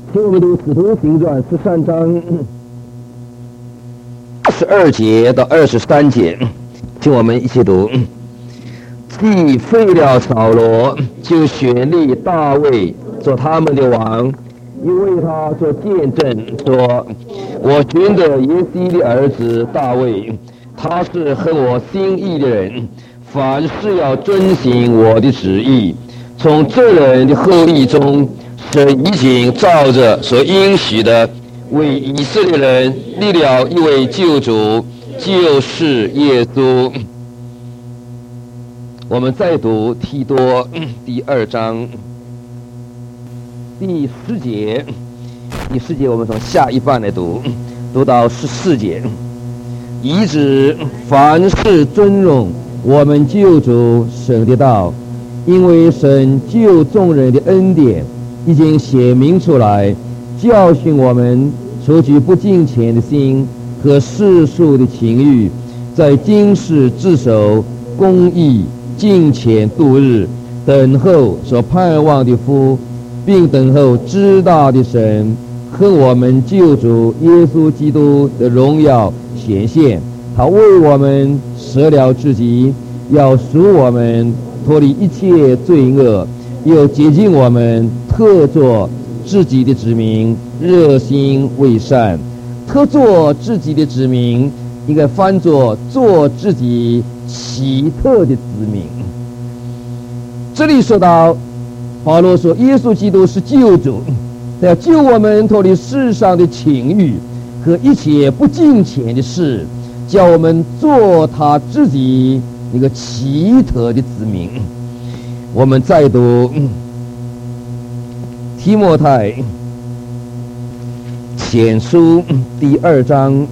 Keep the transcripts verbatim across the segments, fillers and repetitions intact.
请我们读《使徒行传》十三章十二节到二十三节，请我们一起读。既废了扫罗，就选立大卫做他们的王，因为他做见证说：我寻得耶西的儿子大卫，他是合我心意的人，凡事要遵行我的旨意。从这人的后裔中，神已经照着所应许的，为以色列人立了一位救主，就是耶稣。我们再读提多第二章第十节，第十节我们从下一半来读，读到十四节。以指凡事尊荣我们救主神的道，因为神救众人的恩典已经写明出来，教训我们除去不敬虔的心和世俗的情欲，在今世自守公义敬虔度日，等候所盼望的福，并等候知道的神和我们救主耶稣基督的荣耀显现。他为我们舍了自己，要赎我们脱离一切罪恶，又洁净我们，特作自己的子民，热心为善。特作自己的子民应该翻作做自己奇特的子民。这里说到保罗说耶稣基督是救主，他要救我们脱离世上的情欲和一切不敬虔的事，叫我们做他自己一个奇特的子民。我们再读提摩太前书第二章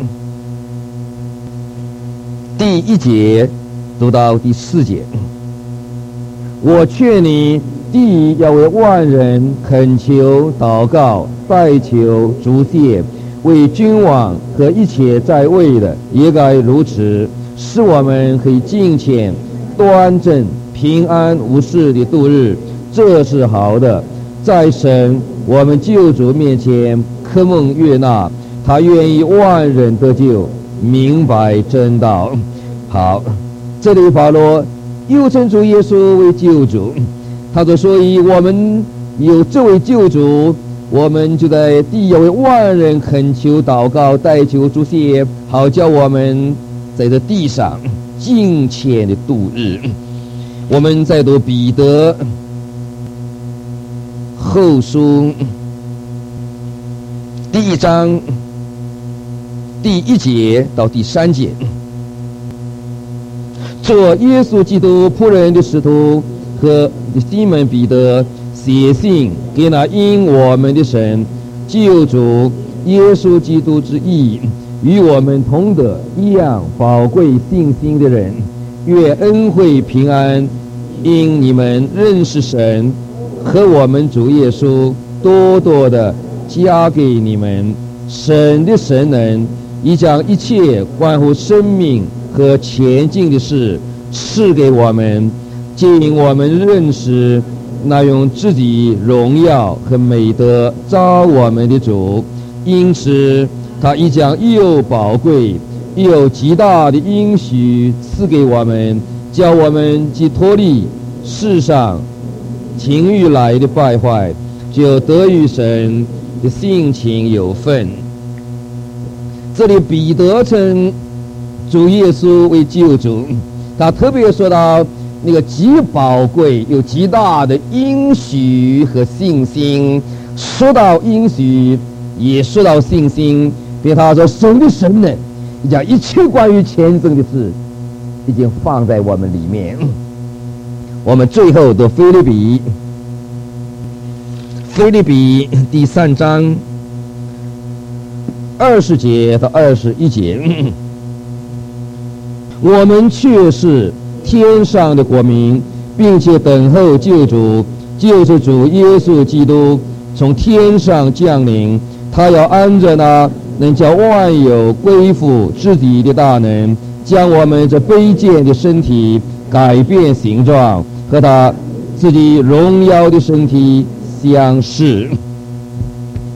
第一节读到第四节。我劝你，第一要为万人恳求祷告，代求祝谢，为君王和一切在位的也该如此，使我们可以敬虔端正平安无事的度日，这是好的。在神我们救主面前渴蒙悦纳，他愿意万人得救，明白真道。好，这里保罗又称主耶稣为救主，他说所以我们有这位救主，我们就在地要为万人恳求祷告，代求祝谢，好叫我们在这地上敬虔的度日。我们再读彼得后书第一章第一节到第三节。做耶稣基督仆人的使徒和西门彼得写信给那因我们的神救主耶稣基督之义与我们同得一样宝贵信心的人，愿恩惠平安因你们认识神和我们主耶稣多多的加给你们。神的神能已将一切关乎生命和前进的事赐给我们，经我们认识那用自己荣耀和美德召我们的主，因此他已将又宝贵又极大的应许赐给我们，叫我们既脱离世上情欲来的败坏，就得与神的性情有份。这里彼得称主耶稣为救主，他特别说到那个极宝贵又极大的应许和信心。说到应许也说到信心，并他说神的神呢，将一切关于前生的事已经放在我们里面。我们最后读腓立比腓立比第三章二十节到二十一节。我们却是天上的国民，并且等候救主，就是主耶稣基督从天上降临。他要按着那能叫万有归附自己的大能，将我们这卑贱的身体改变形状，和他自己荣耀的身体相似。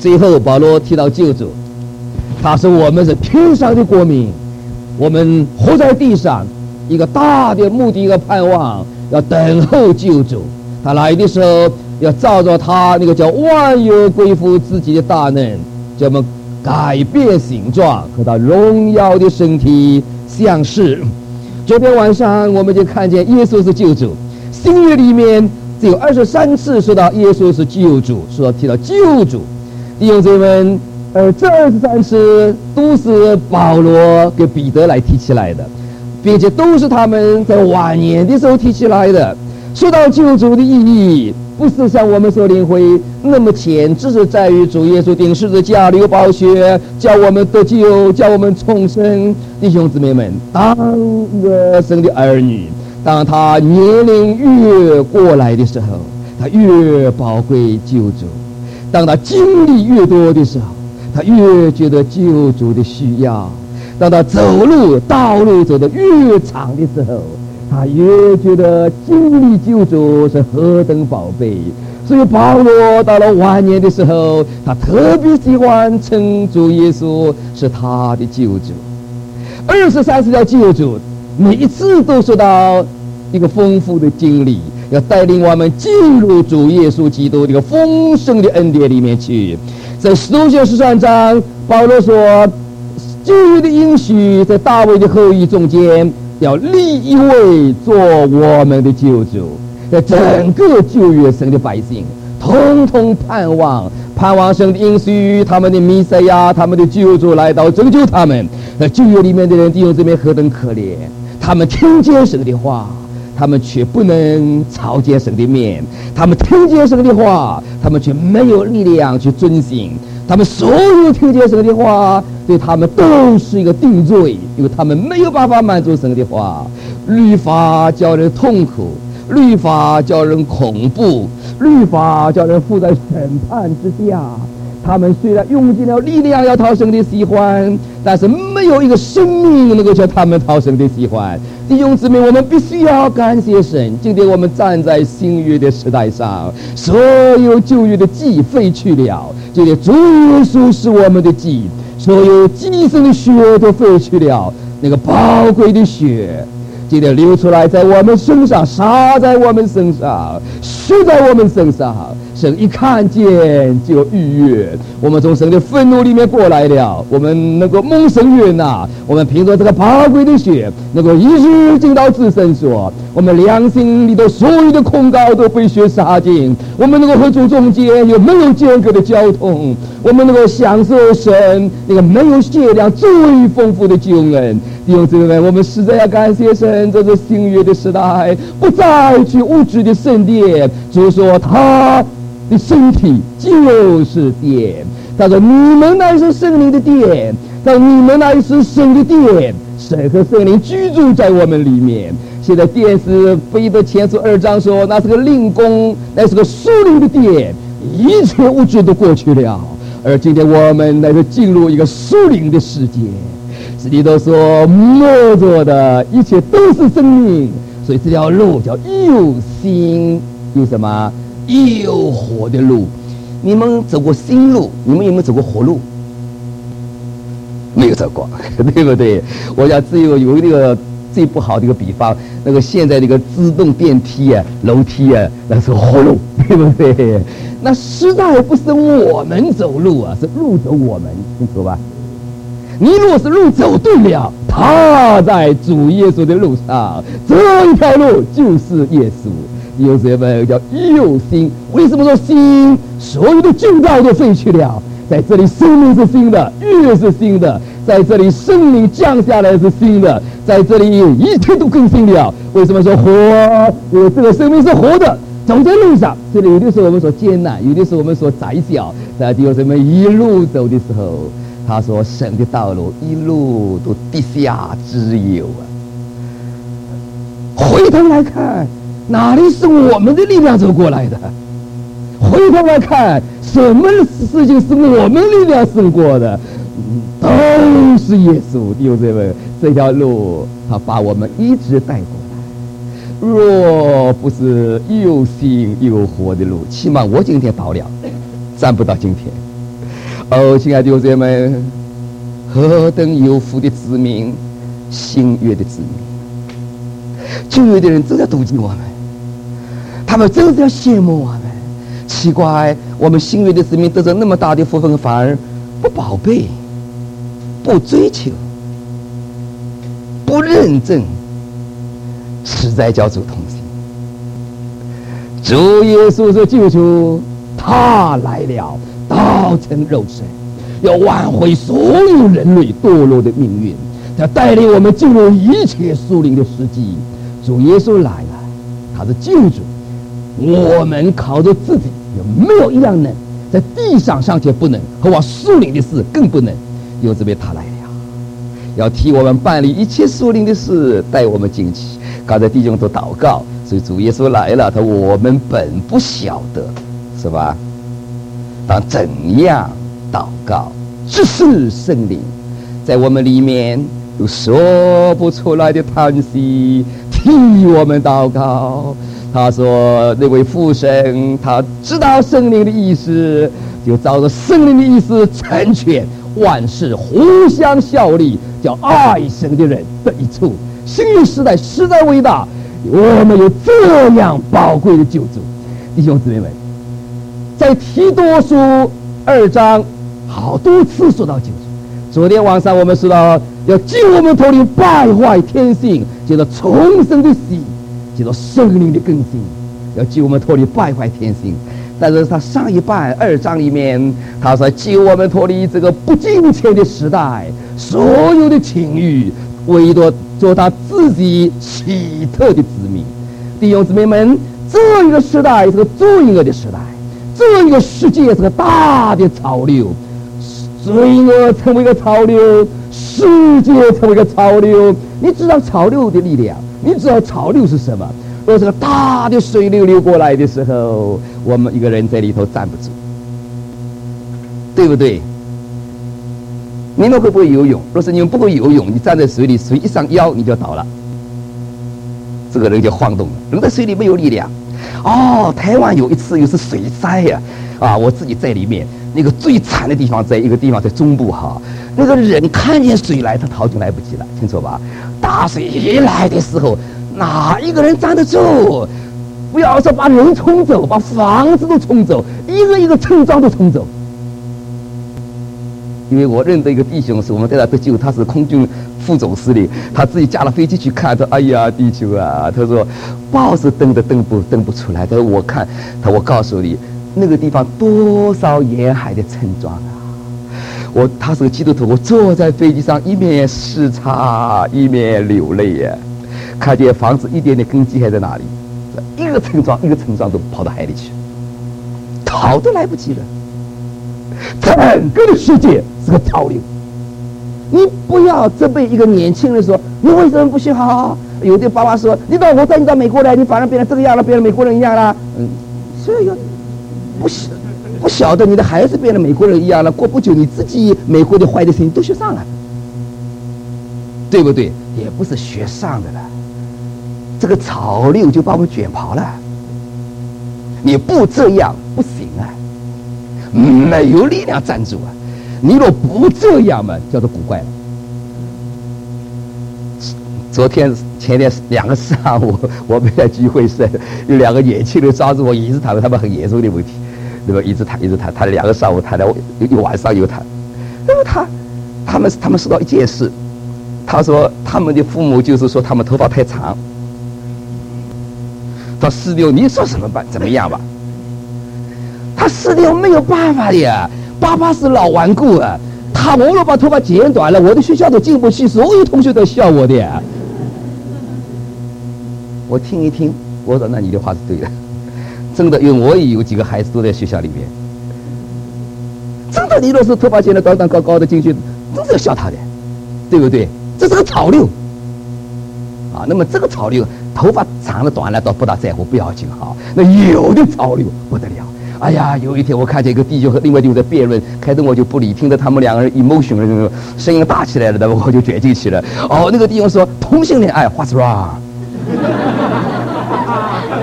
最后保罗提到救主，他说我们是天上的国民，我们活在地上，一个大的目的，一个盼望，要等候救主。他来的时候要照着他那个叫万有归附自己的大能，叫我们改变形状和他荣耀的身体相似。昨天晚上我们就看见耶稣是救主，新约里面只有二十三次说到耶稣是救主，说提到救主。弟兄姊妹，而这二十三次都是保罗给彼得来提起来的，并且都是他们在晚年的时候提起来的。说到救主的意义，不是像我们所领会那么浅，只是在于主耶稣钉十字架流宝血，叫我们得救，叫我们重生。弟兄姊妹们，当一个神的儿女，当他年龄越过来的时候，他越宝贵救主；当他经历越多的时候，他越觉得救主的需要；当他走路道路走得越长的时候，他越觉得经历救主是何等宝贝。所以保罗到了晚年的时候，他特别喜欢称主耶稣是他的救主。二十三次叫救主，每一次都说到一个丰富的经历，要带领我们进入主耶稣基督这个丰盛的恩典里面去。在使徒行传十三章，保罗说旧约的应许在大卫的后裔中间要立一位做我们的救主。在整个旧约神的百姓统统盼望盼望神的应许，他们的弥赛亚，他们的救主来到拯救他们。在旧约里面的人弟兄姊妹何等可怜，他们听见神的话，他们却不能朝见神的面，他们听见神的话，他们却没有力量去遵行。他们所有听见神的话，对他们都是一个定罪，因为他们没有办法满足神的话。律法叫人痛苦，律法叫人恐怖，律法叫人负在审判之下。他们虽然用尽了力量要讨神的喜欢，但是没有一个生命能够叫他们讨神的喜欢。弟兄姊妹，我们必须要感谢神。今天我们站在新约的时代上，所有旧约的祭废去了，今天主耶稣是我们的祭，所有祭牲的血都废去了，那个宝贵的血今天流出来，在我们身上，洒在我们身上，输在我们身上。神一看见就愉悦，我们从神的愤怒里面过来了，我们能够蒙神悦纳，我们凭着这个宝贵的血，能够一日进到至圣所，我们良心里头所有的控告都被血杀尽，我们能够和主中间有没有间隔的交通，我们能够享受神那个没有限量最丰富的救恩。弟兄姊妹，我们实在要感谢神，这是新约的时代，不再去物质的圣殿。主说他的身体就是殿，他说你们乃是圣灵的殿，他说你们乃是神的殿，神和圣灵居住在我们里面。现在殿是彼得前书二章说，那是个灵宫，那是个属灵的殿，一切物质都过去了，而今天我们乃是进入一个属灵的世界。使徒都说摸着的一切都是生命，所以这条路叫又新又什么又活的路。你们走过新路，你们有没有走过活路？没有走过，对不对？我想只有有一个最不好的一个比方，那个现在那个自动电梯啊、楼梯啊，那是活路，对不对？那实在不是我们走路啊，是路走我们，清楚吧？你若是路走对了，踏在主耶稣的路上，这一条路就是耶稣。有什么叫又新？为什么说新？所有的旧道都废去了，在这里生命是新的，越是新的，在这里生命降下来是新的，在这里一切都更新了。为什么说活？因为这个生命是活的，走在路上。这里有的时候我们所艰难，有的时候我们所窄小，在有什么一路走的时候，他说神的道路一路都地下之有啊。回头来看，哪里是我们的力量走过来的？回头来看，什么事情是我们力量胜过的？都是耶稣。弟兄姊妹，这条路他把我们一直带过来。若不是又新又活的路，起码我今天到了，站不到今天。 哦，亲爱的弟兄姊妹，何等有福的子民，新约的子民。旧约的人真的妒忌我们，他们真的要羡慕我们。奇怪，我们新约的子民得着那么大的福分，反而不宝贝、不追求、不认证，实在叫主痛心。主耶稣是救主，他来了，道成肉身，要挽回所有人类堕落的命运，要带领我们进入一切属灵的时机。主耶稣来了，他是救主，我们靠着自己有没有一样能，在地上尚且不能，何况属灵的事更不能。有这边他来了，要替我们办理一切属灵的事，带我们进去。刚才弟兄都祷告，所以主耶稣来了，他我们本不晓得，是吧？当怎样祷告，只是圣灵在我们里面有说不出来的叹息，替我们祷告。他说那位父神，他知道圣灵的意思，就照着圣灵的意思成全万事，互相效力，叫爱神的人得益处。新约时代实在伟大，我们有这样宝贵的救主。弟兄姊妹们，在提多书二章好多次说到救主。昨天晚上我们说到要救我们脱离败坏天性，叫做重生的喜，叫做圣灵的更新，要救我们脱离败坏天性。但是他上一半二章里面，他说救我们脱离这个不敬虔的时代，所有的情欲，唯独做他自己奇特的子民。弟兄姊妹们，这一个时代是个罪恶的时代，这一个世界是个大的潮流，罪恶成为一个潮流，世界成为一个潮流。你知道潮流的力量，你知道潮流是什么？若这个大的水流流过来的时候，我们一个人在里头站不住，对不对？你们会不会游泳？若是你们不会游泳，你站在水里，水一上腰你就倒了，这个人就晃动了。人在水里没有力量。哦，台湾有一次又是水灾呀、啊，啊，我自己在里面。那个最惨的地方在一个地方在中部哈，那个人看见水来，他逃就来不及了，清楚吧？大水一来的时候，哪一个人站得住？不要说把人冲走，把房子都冲走，一个一个村庄都冲走。因为我认得一个弟兄，是我们在那得救，他是空军副总司令，他自己驾了飞机去看，他哎呀，弟兄啊，他说报是登的登不登不出来，他说我看，他我告诉你。那个地方多少沿海的村庄啊！我他是个基督徒，我坐在飞机上一面视察一面流泪呀，看见房子一点点根基还在那里，一个村庄一个村庄都跑到海里去，逃都来不及了。整个的世界是个潮流，你不要责备一个年轻人说你为什么不学好？有的爸爸说你到我带你到美国来，你反而变成这个样了，变成美国人一样了。嗯，所以要。不不晓得你的孩子变得美国人一样了，过不久你自己美国的坏的事情都学上了，对不对？也不是学上的了，这个潮流就把我们卷跑了。你不这样不行啊，没有力量站住啊！你若不这样嘛，叫做古怪了。昨天前天两个上午，我们在聚会室有两个年轻人抓住我，一直谈他们很严重的问题，对吧？一直谈，一直谈，谈了两个上午，谈了一晚上又谈。那么他，他们他们说到一件事，他说他们的父母就是说他们头发太长。他四六，你说什么办？怎么样吧？他四六没有办法的呀，爸爸是老顽固啊。他我若把头发剪短了，我的学校都进不去，所有同学都笑我的呀。我听一听，我说那你的话是对的，真的，因为我也有几个孩子都在学校里面，真的，你若是头发剪得短短高高的进去，真是要笑他的，对不对？这是个潮流啊。那么这个潮流，头发长了短了倒不大在乎，不要紧哈。那有的潮流不得了。哎呀，有一天我看见一个弟兄和另外弟兄在辩论，开始我就不理，听着他们两个人 emotion 那种声音大起来了，那么我就卷进去了。哦，那个弟兄说同性恋爱 ，what's wrong？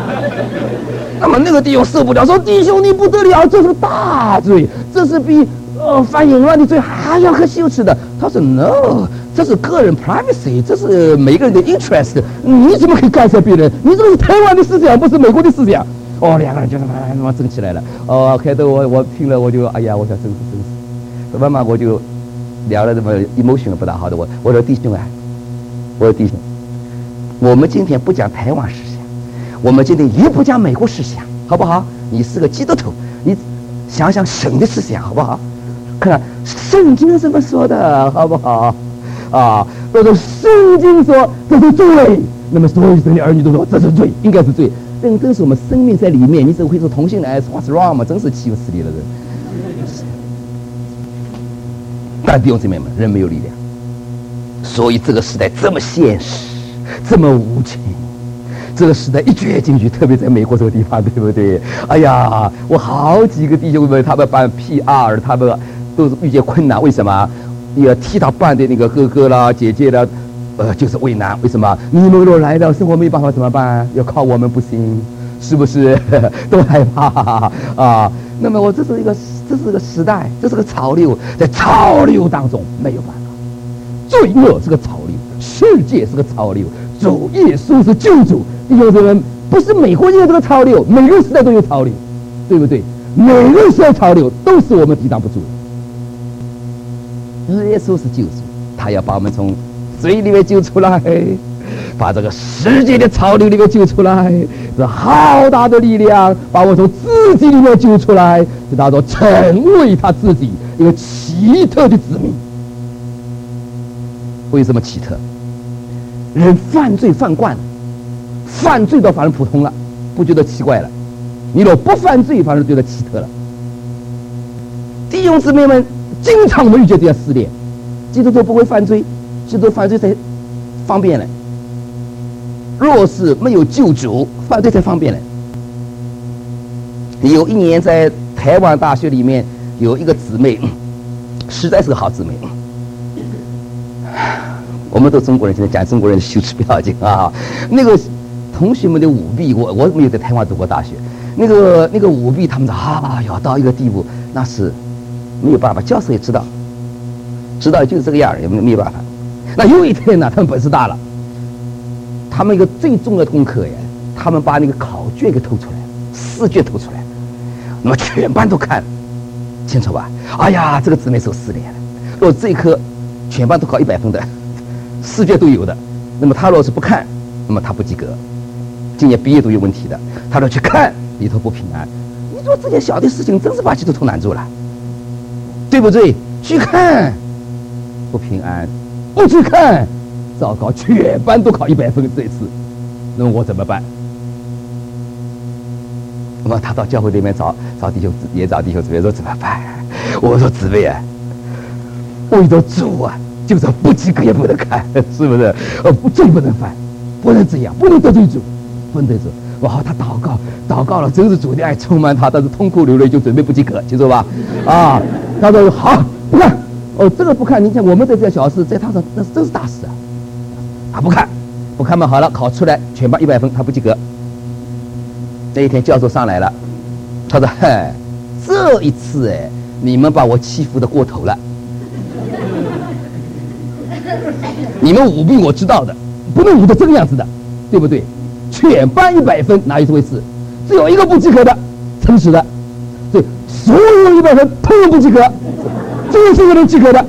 那么那个弟兄受不了，说弟兄你不得了，这是大罪，这是比哦，犯淫乱的罪还要喝羞耻的。他说 no， 这是个人 privacy， 这是每个人的 interest， 你怎么可以干涉别人？你这个是台湾的思想，不是美国的思想。哦，两个人就是慢慢争起来了。哦，开头我我听了我就哎呀，我想真是真是，慢慢我就聊了这么 emotion 不大好的。我我说弟兄啊，我说弟兄，我们今天不讲台湾思想，我们今天也不讲美国思想，好不好？你是个基督徒，你想想神的思想，好不好？看看圣经是怎么说的，好不好？啊，都是圣经说这是罪，那么所有神的儿女都说这是罪，应该是罪。但这是我们生命在里面，你怎么会说同性恋 what's wrong 嘛？真是欺负死你了人。但弟兄姊妹们，人没有力量，所以这个时代这么现实，这么无情。这个时代一掘进去，特别在美国这个地方，对不对？哎呀，我好几个弟兄们，他们办 P R， 他们都是遇见困难。为什么？也替他办的那个哥哥啦、姐姐啦，呃，就是为难。为什么？你们若来了，生活没办法怎么办？要靠我们不行，是不是？都害怕啊。那么我这是一个，这是个时代，这是个潮流，在潮流当中没有办法。罪恶是个潮流，世界是个潮流，主耶稣是救主。弟兄姊妹，不是美国也有这个潮流，每个时代都有潮流，对不对？每个时代潮流都是我们抵挡不住的。耶稣是救主，他要把我们从罪里面救出来，把这个世界的潮流里面救出来，这浩大的力量把我从自己里面救出来，就当作成为他自己一个奇特的子民。为什么奇特？人犯罪犯惯了，犯罪倒反而普通了，不觉得奇怪了。你若不犯罪，反而觉得奇特了。弟兄姊妹们，经常我们遇见这样试炼，基督徒不会犯罪，基督徒犯罪才方便了。若是没有救主，犯罪才方便了。有一年在台湾大学里面有一个姊妹，实在是个好姊妹。我们都中国人，现在讲中国人羞耻不要紧啊。那个同学们的舞弊，我我没有在台湾读过大学，那个那个舞弊，他们的啊要到一个地步，那是没有办法，教授也知道，知道就是这个样儿，也没有办法。那有一天呢，他们本事大了，他们一个最重要的功课呀，他们把那个考卷给偷出来，试卷偷出来，那么全班都看，清楚吧？哎呀，这个姊妹受失联了。若这一科全班都考一百分的，试卷都有的，那么他若是不看，那么他不及格，今年毕业都有问题的。他若去看，里头不平安。你说这件小的事情，真是把基督徒难住了，对不对？去看不平安，不去看糟糕，全班都考一百分这一次，那么我怎么办？那么他到教会里面找找弟兄，也找弟兄姊妹说怎么办？我说姊妹啊，为着主啊，就是不及格也不能看，是不是？呃，罪不能犯，不能这样，不能得罪主，不能得罪主。哇，他祷告，祷告了，真是主的爱充满他，但是痛哭流泪，就准备不及格，记住吧？啊，他说好，不看。哦，这个不看，你看我们在这小事，在他说那是真是大事啊。他不看，不看嘛，好了，考出来全班一百分，他不及格。那一天教授上来了，他说：“嗨，这一次哎，你们把我欺负的过头了。你们舞弊我知道的，不能舞的这个样子的，对不对？全班一百分哪有这回事？只有一个不及格的，诚实的，对，所有一百分通通不及格，只有这个人及格的。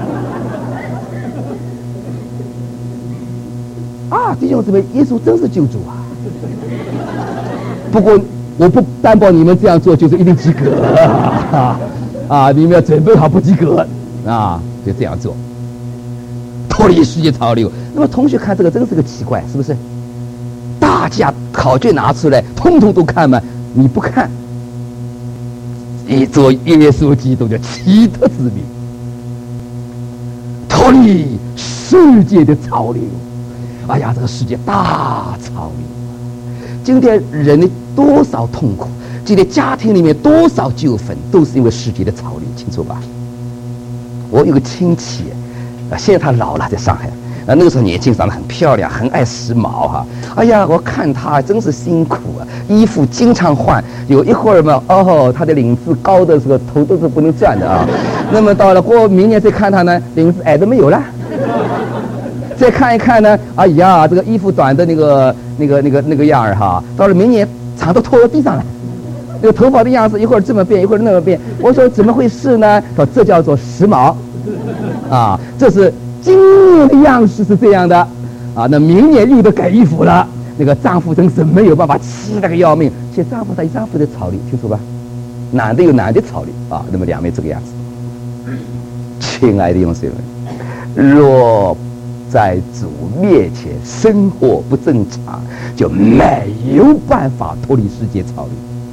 啊，弟兄姊妹，耶稣真是救主啊！不过我不担保你们这样做就是一定及格啊！啊，你们要准备好不及格啊，就这样做。”脱离世界潮流，那么同学看这个真是个奇怪，是不是？大家考卷拿出来，通通都看嘛，你不看，你做耶稣基督的奇特之名，脱离世界的潮流。哎呀，这个世界大潮流，今天人的多少痛苦，今天家庭里面多少纠纷，都是因为世界的潮流，清楚吧？我有个亲戚。啊，现在他老了，在上海。 啊，那个时候年轻，长得很漂亮，很爱时髦哈。哎呀，我看她真是辛苦啊，衣服经常换，有一会儿嘛，哦，她的领子高的时候头都是不能转的啊。那么到了过明年再看她呢，领子矮的没有了。再看一看呢，哎呀，这个衣服短的那个那个那个那个样儿哈，到了明年长都拖到地上了。这个头发的样子一会儿这么变，一会儿那么变。我说怎么回事呢？说这叫做时髦，啊，这是今年的样式是这样的，啊，那明年又得改衣服了。那个丈夫真是没有办法，气得个要命。其实丈夫他有丈夫的操虑，清楚吧？男的有男的操虑啊。那么两位这个样子，亲爱的弟兄姊妹，若在主面前生活不正常，就没有办法脱离世界操虑。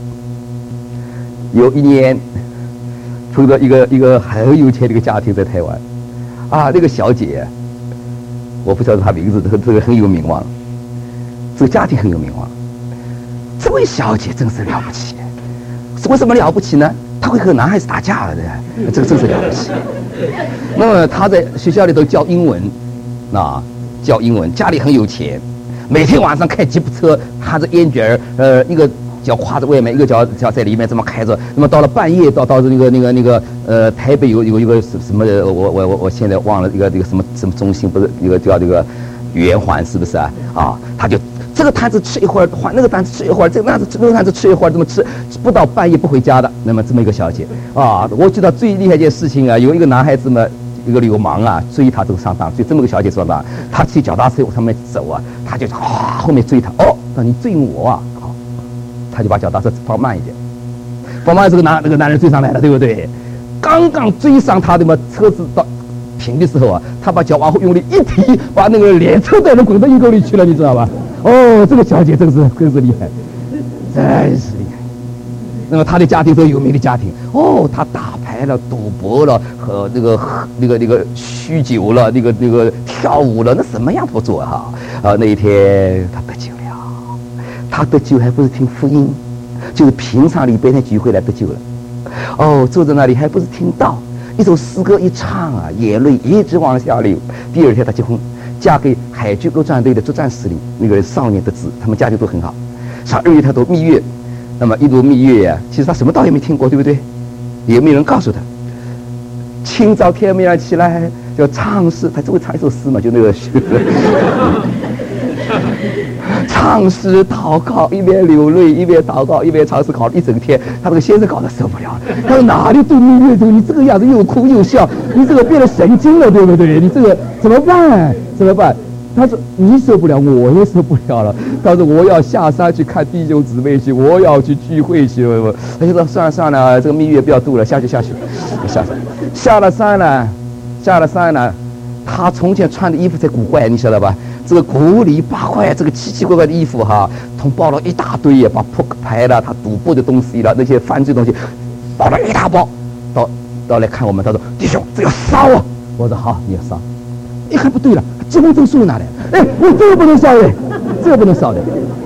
有一年碰到一个一个很有钱的一个家庭在台湾，啊，那个小姐，我不晓得她名字，这个这个很有名望，这个家庭很有名望。这位小姐真是了不起，为什么了不起呢？她会和男孩子打架了的，这个真是了不起。那么她在学校里头教英文，啊，教英文，家里很有钱，每天晚上开吉普车，含着烟卷儿，呃，一个脚挎着外面，一个脚脚在里面这么开着。那么到了半夜，到到那个那个那个呃，台北有有一个什什么，我我我我现在忘了一个一个什么什么中心，不是一个叫这个圆环，是不是啊？啊，他就这个摊子吃一会儿，换那个摊子吃一会儿，这个摊子那个摊子吃一会儿，这么吃，不到半夜不回家的。那么这么一个小姐啊，我记得最厉害一件事情啊，有一个男孩子嘛，一个流氓啊，追他这个上当，追这么个小姐上当，他骑脚踏车往上面走啊，他就啊后面追他，哦，那你追我啊？他就把脚踏车放慢一点，放慢这个男那个男人追上来了，对不对？刚刚追上他的嘛，车子到平的时候啊，他把脚往后用力一提，把那个连车带人滚到阴沟里去了，你知道吧？哦，这个小姐真是真是厉害，真是厉害。那么他的家庭是有名的家庭，哦，他打牌了、赌博了和那个那个那个酗酒了、那个那个跳舞了，那什么样都做哈。啊，那一天他得救了。他得救还不是听福音，就是平常礼拜天聚会来得救了。哦，坐在那里还不是听道，一首诗歌一唱啊，眼泪一直往下流。第二天他结婚，嫁给海军陆战队的作战司令，那个少年得志，他们家庭都很好。上二月他读蜜月，那么一读蜜月呀、啊，其实他什么道也没听过，对不对？也没人告诉他。清早天明起来就唱诗，他只会唱一首诗嘛，就那个。唱诗祷告，一边流泪一边祷告，一边唱诗，搞了一整天。他这个先生搞得受不了了，他说哪里度蜜月度？你这个样子又哭又笑，你这个变得神经了，对不对？你这个怎么办？怎么办？他说你受不了，我也受不了了。他说我要下山去看弟兄姊妹去，我要去聚会去。他就说算了算了，这个蜜月不要度了，下去下去，下山，下了山了，下了山了。他从前穿的衣服才古怪，你晓得吧？这个古里八怪，这个奇奇怪怪的衣服哈，同包了一大堆，把扑克牌了，他赌博的东西了，那些犯罪东西，包了一大包。到到来看我们，他说弟兄，这要烧啊！我说好，你要烧。一看不对了，结婚证书拿来，哎，我这个不能烧的，这个不能烧的。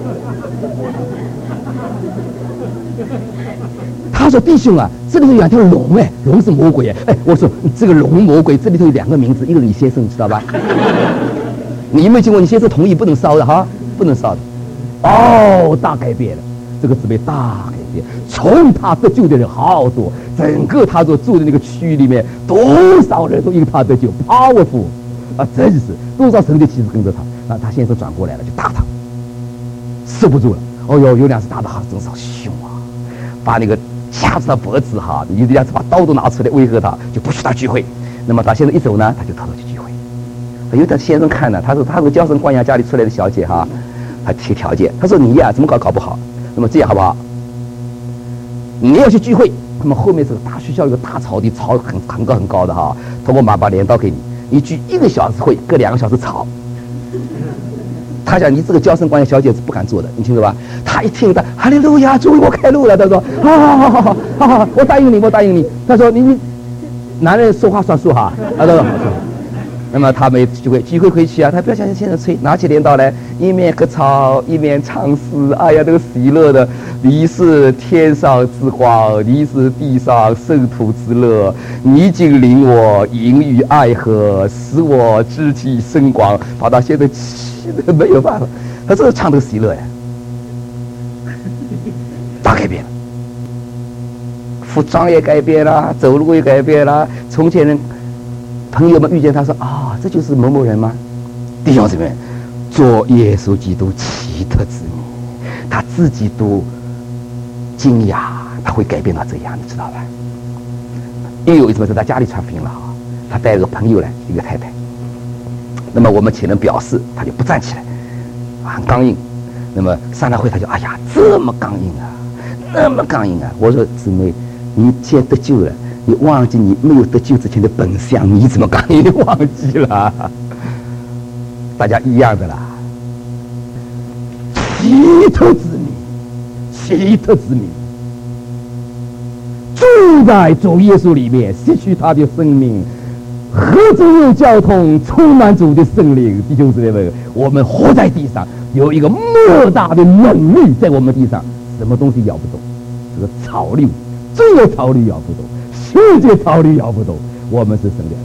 他说弟兄啊，这里头有两条龙哎，龙是魔鬼哎，哎，我说这个龙魔鬼这里头有两个名字，一个李先生，你知道吧？你有没有经过你先生同意不能烧的哈？不能烧的。哦，大改变了，这个姊妹大改变，从他得救的人好多，整个他所住的那个区域里面，多少人都因他得救 ，powerful 啊，真是多少神的骑士跟着他。啊，他先生转过来了，就打他，受不住了。哦哟，有两次打得好，真是好凶啊，把那个掐住他脖子哈，有的两次把刀都拿出来威吓他，就不许他聚会。那么他先生一走呢，他就偷偷去聚会。有的先生看呢，他说他这个娇生惯养家里出来的小姐哈，他提条件，他说你呀、啊、怎么搞搞不好，那么这样好不好？你要去聚会，那么后面这个大学校有个大草地，草很很高很高的哈，通过马把镰刀给你，你聚一个小时会，隔两个小时吵。他讲你这个娇生惯养小姐是不敢做的，你听懂吧？他一听他哈利路亚，主为我开路了，他说好好好好好好好，我答应你，我答应你。他说你你男人说话算数哈，他说好说。 那么他们就会机会回去啊，他不要像现在吹，拿起镰刀来，一面割草，一面唱诗，哎呀，这个喜乐的，你是天上之光，你是地上圣徒之乐，你竟令我淫欲爱河，使我志气生光，把他现在气得没有办法，他这唱这个喜乐呀，大改变了。服装也改变了，走路也改变了。从前人朋友们遇见他说啊、哦，这就是某某人吗？弟兄姊妹，做耶稣基督奇特之谜，他自己都惊讶，他会改变到这样，你知道吧？因为有一次在他家里传福音了哈，他带了个朋友来，一个太太。那么我们请人表示，他就不站起来，很刚硬。那么上了会他就哎呀，这么刚硬啊，那么刚硬啊！我说姊妹。你既然得救了，你忘记你没有得救之前的本相，你怎么刚硬忘记了？大家一样的啦。奇特之谜，奇特之谜，住在主耶稣里面，吸取他的生命，何种有交通，充满主的圣灵。弟兄姊妹们，我们活在地上，有一个莫大的能力在我们地上，什么东西摇不动？这个潮流。这个潮流摇不动，世界潮流摇不动，我们是神的人。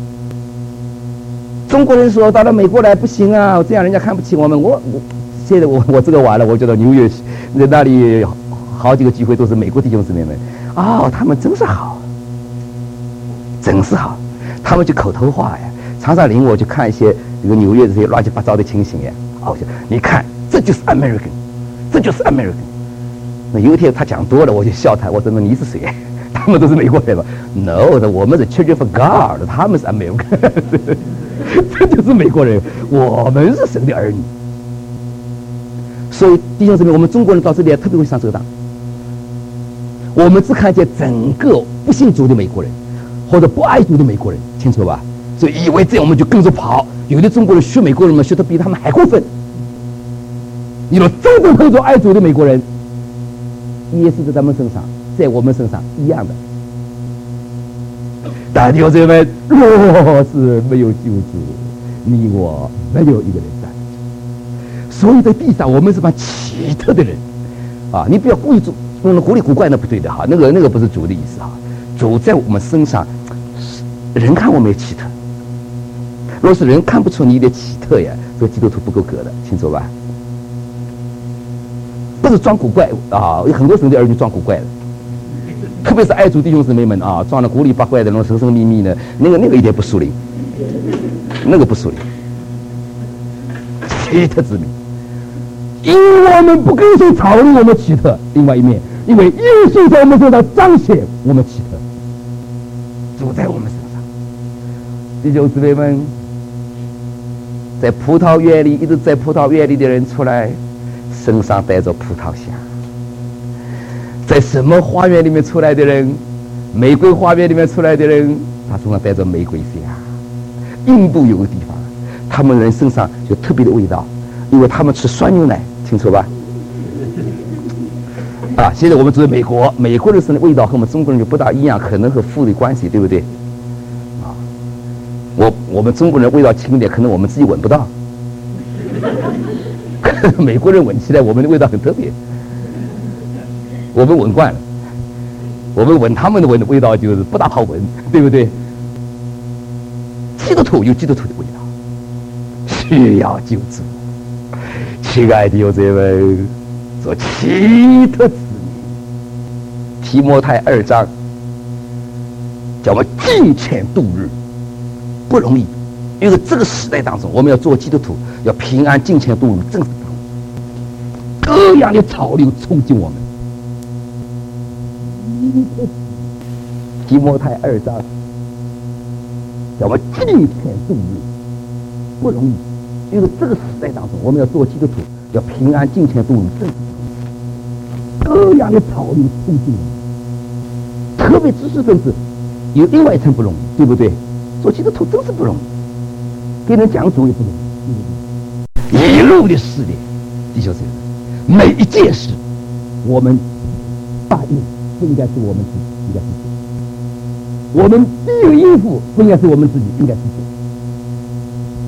中国人说到了美国来不行啊，这样人家看不起我们。我我现在我我这个完了，我觉得纽约那那里好几个聚会都是美国弟兄姊妹们，哦，他们真是好，真是好，他们就口头话呀，常常领我去看一些这个纽约这些乱七八糟的情形呀。哦，你看，这就是 American， 这就是 American。那有一天他讲多了，我就笑他，我说你是谁？他们都是美国人吧 ？No， 我们是 Church of God， 他们是 American， 这就是美国人，我们是神的儿女。所以弟兄姊妹，我们中国人到这里特别会上这个当，我们只看见整个不信主的美国人，或者不爱主的美国人，清楚吧？所以以为这样我们就跟着跑。有的中国人学美国人嘛，学得比他们还过分。你说真正跟着爱主的美国人，也是在他们身上，在我们身上一样的。但弟兄姊妹，若是没有救主，你我没有一个人站。所以在地上，我们是帮奇特的人啊！你不要故意做弄得古里古怪，那不对的哈，那个那个不是主的意思哈。主在我们身上，人看我们也奇特。若是人看不出你的奇特呀，这个基督徒不够格的，清楚吧？不是装古怪啊，有很多神的儿女装古怪的，特别是爱主弟兄姊妹们啊，装的古里八怪的那种神神秘秘的，那个那个一点不属灵，那个不属灵，奇特之名。因为我们不跟随潮流，我们奇特；另外一面，因为耶稣在我们身上彰显我们奇特，主在我们身上。弟兄姊妹们，在葡萄园里一直在葡萄园里的人出来，身上带着葡萄香；在什么花园里面出来的人，玫瑰花园里面出来的人，他身上带着玫瑰香。印度有个地方，他们人身上有特别的味道，因为他们吃酸牛奶，清楚吧？啊，现在我们住在美国，美国人身的味道和我们中国人就不大一样，可能和父的关系，对不对？啊，我我们中国人味道轻一点，可能我们自己闻不到。美国人闻起来，我们的味道很特别，我们闻惯了，我们闻他们的闻的味道就是不大好闻，对不对？基督徒有基督徒的味道，需要救主。亲爱的弟兄姊妹，做奇特之名，提摩太二章叫我们敬虔度日，不容易。因为这个时代当中，我们要做基督徒，要平安敬虔度日，真是不容易。各样的潮流冲击我们。提摩太二章叫我们敬虔度日，不容易。因为这个时代当中，我们要做基督徒，要平安敬虔度日，真是不容易。各样的潮流冲击我们，特别知识分子有另外一层不容易，对不对？做基督徒真是不容易。给人讲主也不容易，一路的试炼，弟兄姊妹，每一件事，我们答应不应该是我们自己，应该是主；我们第一个应付不应该是我们自己，应该是主。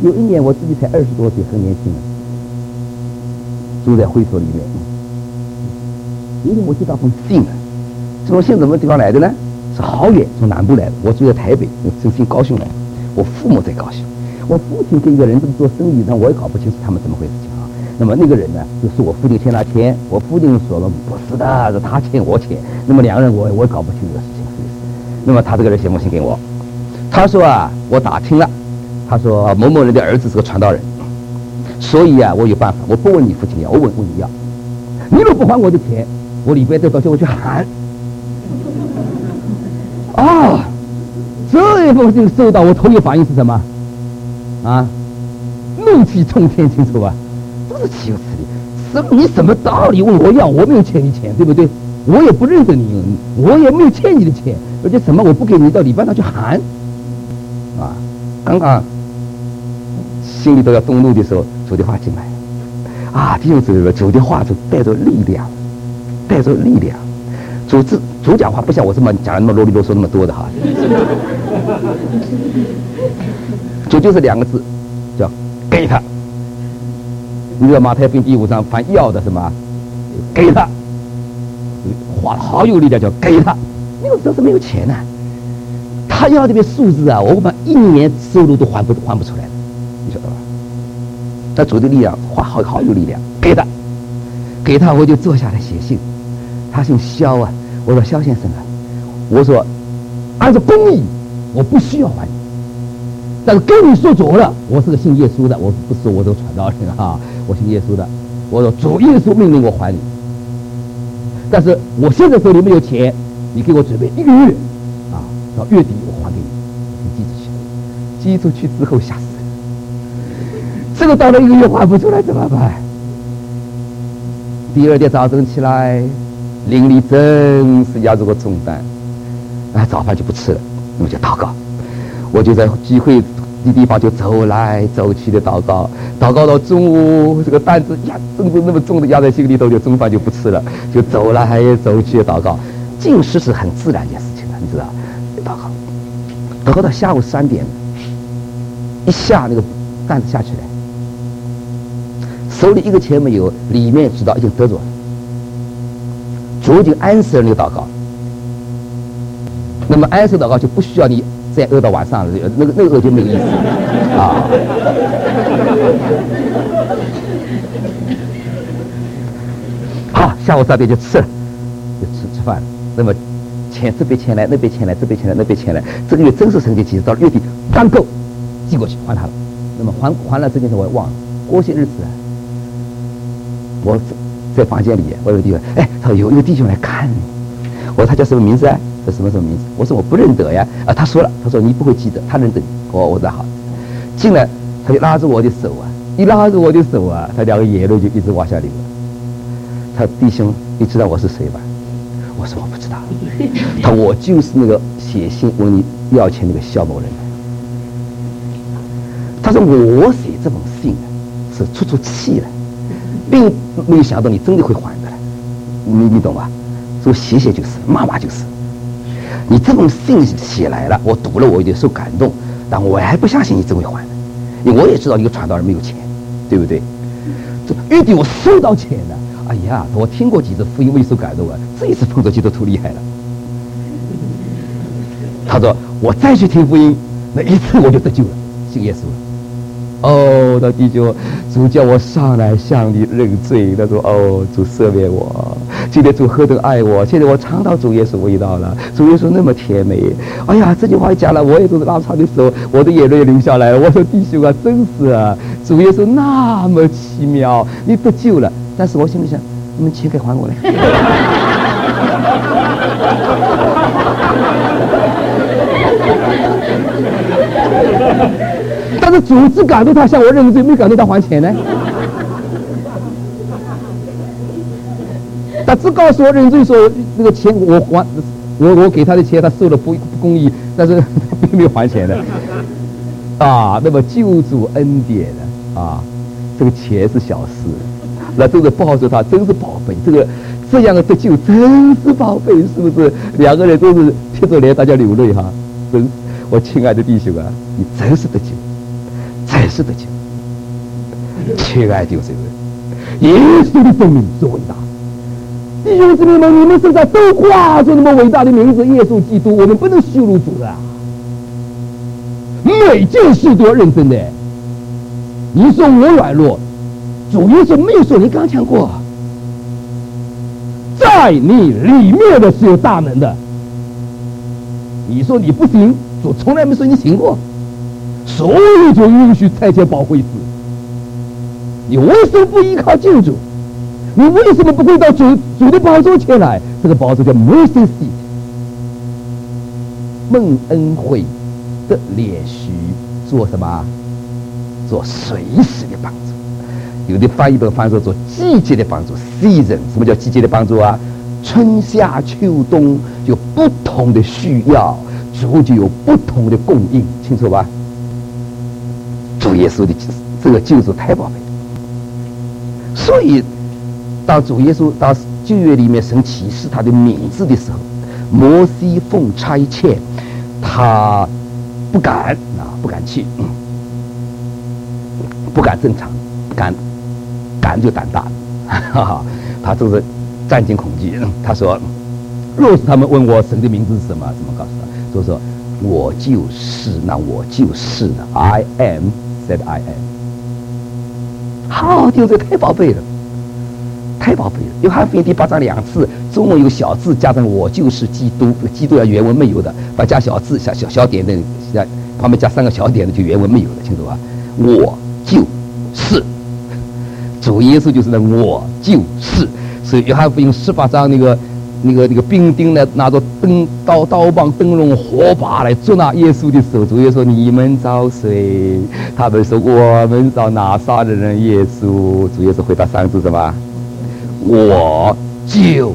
有一年我自己才二十多岁，很年轻啊，住在会所里面。有一天我接到封信了，这封信什么地方来的呢？是好远，从南部来的。我住在台北，这信高雄来的。我父母在高雄，我父亲跟一个人做生意，但我也搞不清楚他们怎么回事情啊。那么那个人呢，就是我父亲欠他钱，我父亲说了不是的，是他欠我钱。那么两个人我我也搞不清这个事情。那么他这个人写封信给我，他说啊，我打听了，他说某某人的儿子是个传道人，所以啊，我有办法，我不问你父亲要，我问问你要，你若不还我的钱，我礼拜六到教会去喊。啊，这一封信收到，我头一反应是什么？啊，怒气冲天，清楚吧？这是岂有此理！什么？你什么道理问我要？我没有欠你钱，对不对？我也不认得你，我也没有欠你的钱，而且什么我不给你，到礼拜堂去喊。啊，刚刚心里都要动怒的时候，主的话进来，啊，弟兄姊妹，主的话就带着力量，带着力量。主自主讲话不像我这么讲那么啰里啰嗦那么多的哈。主就是两个字，叫给他。你知道马太福音第五章凡要的什么？给他。话好有力量，叫给他。那个时候是没有钱呢、啊，他要这个数字啊，我们一年收入都还不还不出来的，你晓得吧？他主的力量，话好好有力量，给他，给他，我就坐下来写信。他姓肖啊，我说肖先生啊，我说按照公义，我不需要还你，但是跟你说足了，我是个信耶稣的，我不是说我这个传道人啊，我信耶稣的，我说主耶稣命令我还你，但是我现在手里没有钱，你给我准备一个月，啊，到月底我还给你，你寄出去，寄出去之后吓死人，这个到了一个月还不出来怎么办？第二天早晨起来。灵里真是压着个重担，哎，早饭就不吃了，那么就祷告。我就在聚会的地方就走来走去的祷告，祷告到中午，这个担子压，真是那么重的压在心里头，就中饭就不吃了，就走来走去的祷告。进食是很自然一件事情的，你知道？祷告，祷告到下午三点，一下那个担子下去了，手里一个钱没有，里面知道已经得着了。主已经安息了那个祷告，那么安息祷告就不需要你再饿到晚上了，那个那个饿就没有意思啊。好，下午三点就吃了，就吃吃饭了。那么钱这边钱来，那边钱来，这边钱来，那边钱来，这个月真是神奇，其实到月底刚够寄过去还他了。那么还还了这件事我也忘了，过些日子啊，我。在房间里，我有个地方，哎，他说有一个弟兄来看你，我说他叫什么名字啊？叫什么什么名字？我说我不认得呀。啊，他说了，他说你不会记得，他认得你。我我说好。进来，他就拉着我的手啊，一拉着我的手啊，他两个眼泪就一直往下流了。他弟兄，你知道我是谁吧？我说我不知道。他说我就是那个写信问你要钱那个肖某人。他说我写这封信啊，是出出气了。并没有想到你真的会还的了，你你懂吧？所以写写就是，骂骂就是。你这封信写来了，我读了，我有点受感动，但我还不相信你真会还的，因为我也知道一个传道人没有钱，对不对？这月底我收到钱了，哎呀，我听过几次福音，未受感动啊，这一次碰到基督徒厉害了。他说我再去听福音，那一次我就得救了，信耶稣了。哦，他弟兄，主叫我上来向你认罪。他说：“哦，主赦免我。今天主何等爱我，现在我尝到主耶稣味道了。主耶稣那么甜美。哎呀，这句话一讲了，我也都是拉长的手，我的眼泪流下来。我说弟兄啊，真是啊，主耶稣那么奇妙，你得救了。但是我心里想，你们钱该还我了。”但是主只感动他向我认罪，没感动他还钱呢。他只告诉我认罪，说那个钱我还，我我给他的钱他收了不不公义，但是并没有还钱的。啊，那么救主恩典的啊，这个钱是小事，那这个抱着他真是宝贝，这个这样的得救真是宝贝，是不是？两个人都是贴着脸，大家流泪哈，真是。我亲爱的弟兄啊，你真是得救。 才是得救。亲爱的弟兄姊妹，耶稣的生命是伟大。弟兄姊妹们，你们身上都挂着那么伟大的名字，耶稣基督，我们不能羞辱主的啊！每件事都要认真的。你说我软弱，主耶稣没有说你刚强过，在你里面的是有大能的。你说你不行，主从来没说你行过，所以就允许差遣保惠师。你为什么不依靠救主？你为什么不会到主主的宝座前来？这个宝座叫 mercy seat， 蒙恩惠的连续做什么？做随时的帮助。有的翻译本翻译说做季节的帮助 season。 什么叫季节的帮助啊？春夏秋冬有不同的需要，主就有不同的供应，清楚吧？主耶稣的这个救主太宝贝了。所以当主耶稣到旧约里面神启示他的名字的时候，摩西奉差遣，他不敢啊，不敢去，嗯，不敢正常，敢敢就胆大，哈哈，他就是战惊恐惧。他说，若是他们问我神的名字是什么，怎么告诉他？就说我就是，那我就是的 ，I am said I am。好，弟兄姊妹，太宝贝了，太宝贝了。约翰福音第八章两次，中文有小字加上我就是基督，基督要原文没有的，把加小字、小小小点的，旁边加三个小点的就原文没有的，清楚吧？我就是，主耶稣就是那我就是。所以约翰福音十八章那个那个那个兵丁呢，拿着灯刀刀棒灯笼火把来捉拿耶稣的时候，主耶稣说你们找谁？他们说我们找拿撒勒人耶稣。主耶稣回答三字什么？我就是。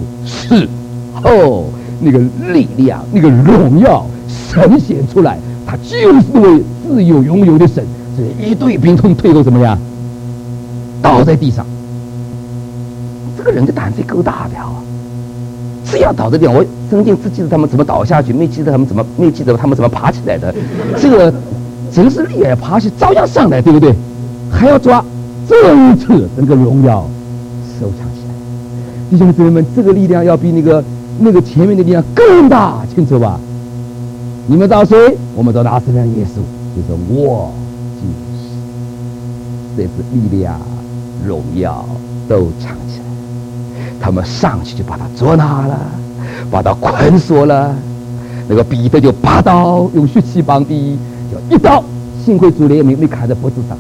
哦，那个力量，那个荣耀神显出来，他就是为自由拥有的神。所以一队兵从退后怎么样？倒在地上。这个人的胆子够大的啊！只要倒在地上，我曾经只记得他们怎么倒下去，没记得他们怎么没记得他们怎么爬起来的。这个真是厉害，爬起照样上来，对不对？还要抓，这一次这个荣耀收藏起来。弟兄姊妹们，这个力量要比那个那个前面的力量更大，清楚吧？你们找谁？我们找拿撒勒人耶稣，就是我就是，这是力量、荣耀都藏起来。他们上去就把他捉拿了，把他捆锁了。那个彼得就拔刀，用血气绑的，就一刀。幸亏主怜悯没砍在脖子上，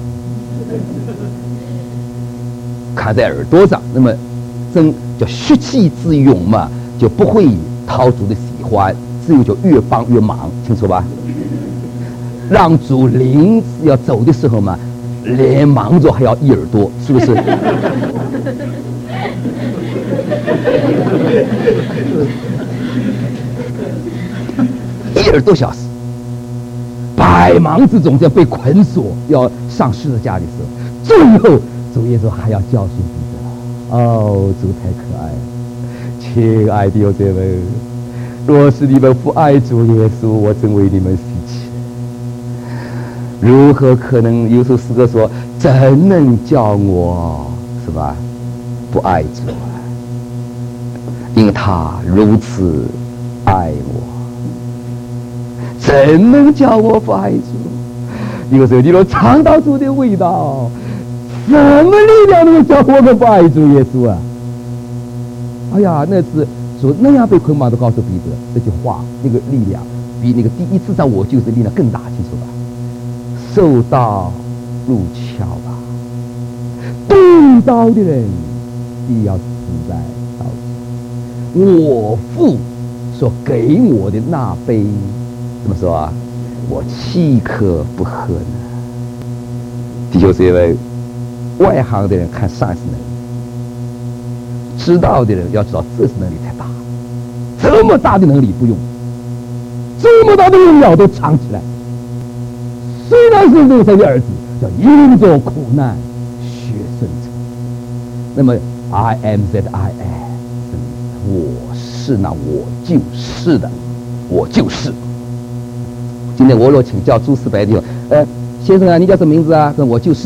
砍在耳朵上。那么，真叫血气之勇嘛，就不会讨主的喜欢，只有就越帮越忙，清楚吧？让主临要走的时候嘛，连忙着还要一耳朵，是不是？一耳朵小时，百忙之中这样被捆锁，要上十字架的时候，最后主耶稣还要教训彼得。哦，主太可爱了，亲爱的弟兄姊妹，若是你们不爱主耶稣，我真为你们死气。如何可能？有首诗歌说：“怎能叫我是吧？不爱主啊？因他如此爱我。怎能叫我不爱主？有时候你若尝到主的味道，什么力量能叫我们不爱主耶稣啊？哎呀，那次主那样被捆绑的告诉彼得这句话，那个力量比那个第一次上我就是力量更大，清楚吧？受刀入鞘吧，动刀的人必要死在刀下。我父所给我的那杯，怎么说啊？我岂可不喝呢？弟兄姊妹，外行的人看上是能力，知道的人要知道这是能力太大，这么大的能力不用，这么大的荣耀都藏起来。虽然是肉身的儿子，叫因着苦难学生成。那么 I am that I am， 我是那我就是的，我就是。今天我若请教朱思白的，呃， 先生啊，你叫什么名字啊？说我就是。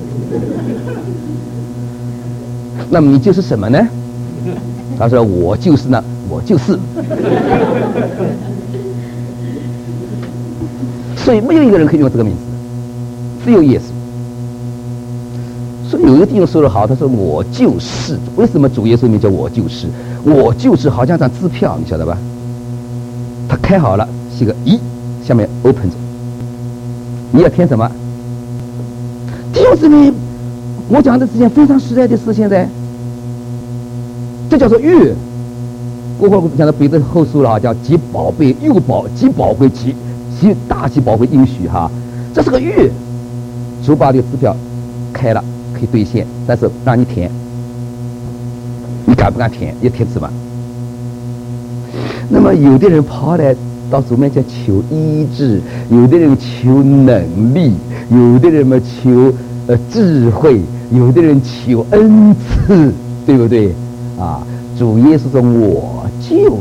那么你就是什么呢？他说我就是呢，我就是。所以没有一个人可以用这个名字，只有耶稣。所以有一个弟兄说得好，他说我就是。为什么主耶稣名叫我就是？我就是好像张支票，你晓得吧？他开好了，写个一，下面 open 着。你要填什么？弟兄姊妹，我讲的是件非常实在的事。现在，这叫做约。过会讲到彼得后书了，叫极宝贝又宝，极宝贵极极大极宝贵应许哈。这是个约，主把这个支票开了，可以兑现，但是让你填，你敢不敢填？要填什么？那么有的人跑来到主面前求医治，有的人求能力，有的人嘛求呃智慧，有的人求恩赐，对不对啊？主耶稣说我就是，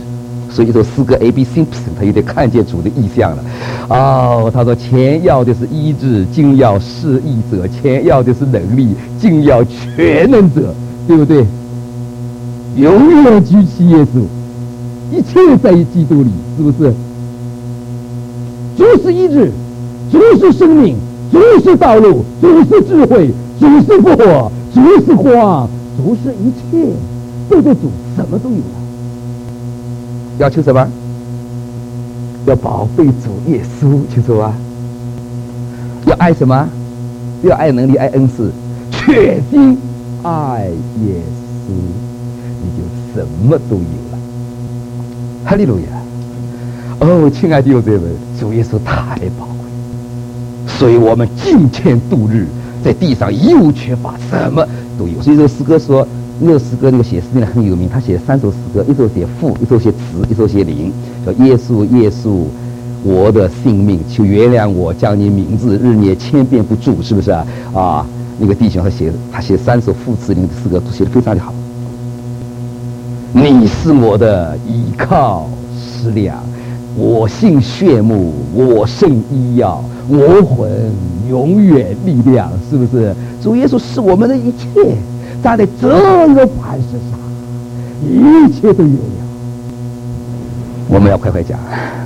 所以说诗歌 A B Simpson 他有点看见主的意象了。哦，他说前要的是医治，今要示意者；前要的是能力，今要全能者，对不对？永远举起耶稣，一切在基督里，是不是？主是医治，主是生命，主是道路，主是智慧，主是复活，主是光，主是一切。对对主什么都有了。要求什么？要宝贝主耶稣，清楚吧？要爱什么？要爱能力，爱恩赐，确定爱耶稣，你就什么都有了。哈利路亚！哦，亲爱的弟兄姊妹，主耶稣太宝贵，所以我们敬虔度日，在地上一无缺乏，什么都有。所以这个诗歌说。那个诗歌，那个写诗的人很有名，他写三首诗歌，一首写父，一首写子，一首写灵，叫耶稣耶稣，我的性命，求原谅我，将你名字日夜千遍不住，是不是啊？啊，那个弟兄他写他写三首父子灵的诗歌，都写得非常的好。你是我的依靠食粮，我性血目，我胜医药，我魂永远力量，是不是？主耶稣是我们的一切。站在这个磐石上，一切都有了。我们要快快讲。